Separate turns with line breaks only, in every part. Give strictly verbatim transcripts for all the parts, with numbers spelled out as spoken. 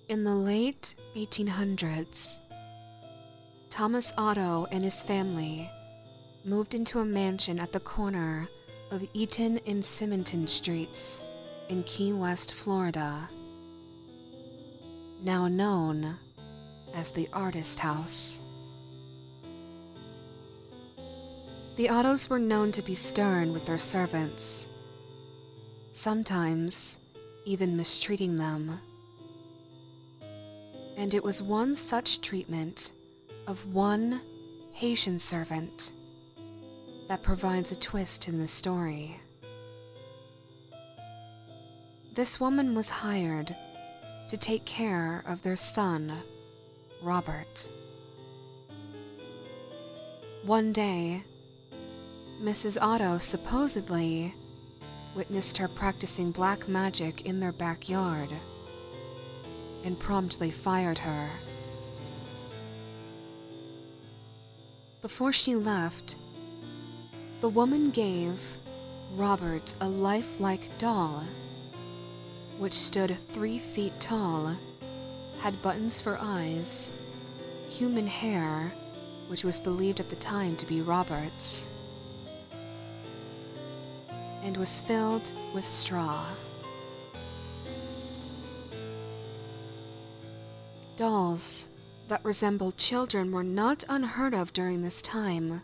In the late eighteen hundreds, Thomas Otto and his family moved into a mansion at the corner of Eaton and Symington Streets in Key West, Florida, now known as the Artist House. The Ottos were known to be stern with their servants, sometimes even mistreating them. And it was one such treatment of one Haitian servant that provides a twist in the story. This woman was hired to take care of their son, Robert. One day, Missus Otto supposedly witnessed her practicing black magic in their backyard and promptly fired her. Before she left, the woman gave Robert a lifelike doll, which stood three feet tall, had buttons for eyes, human hair, which was believed at the time to be Robert's, and was filled with straw. Dolls that resembled children were not unheard of during this time.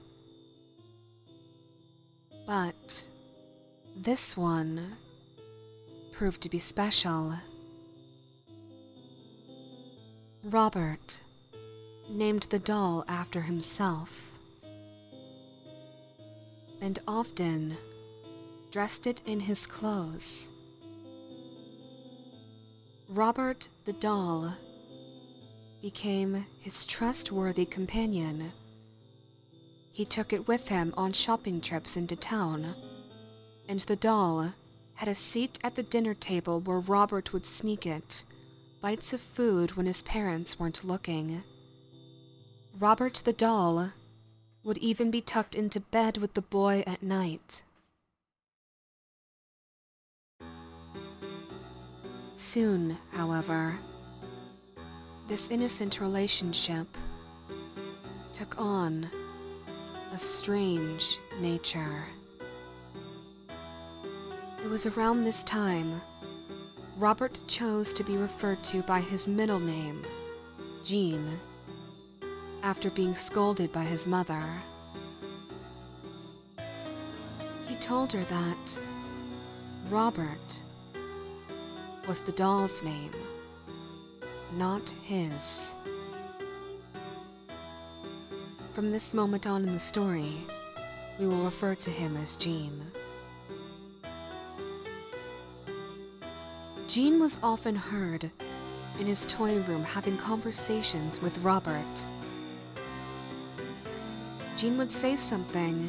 But this one proved to be special. Robert named the doll after himself, and often dressed it in his clothes. Robert the doll became his trustworthy companion. He took it with him on shopping trips into town, and the doll had a seat at the dinner table where Robert would sneak it bites of food when his parents weren't looking. Robert the doll would even be tucked into bed with the boy at night. Soon, however, this innocent relationship took on a strange nature. It was around this time Robert chose to be referred to by his middle name, Jean, after being scolded by his mother. He told her that Robert was the doll's name, not his. From this moment on in the story, we will refer to him as Jean. Jean was often heard in his toy room having conversations with Robert. Jean would say something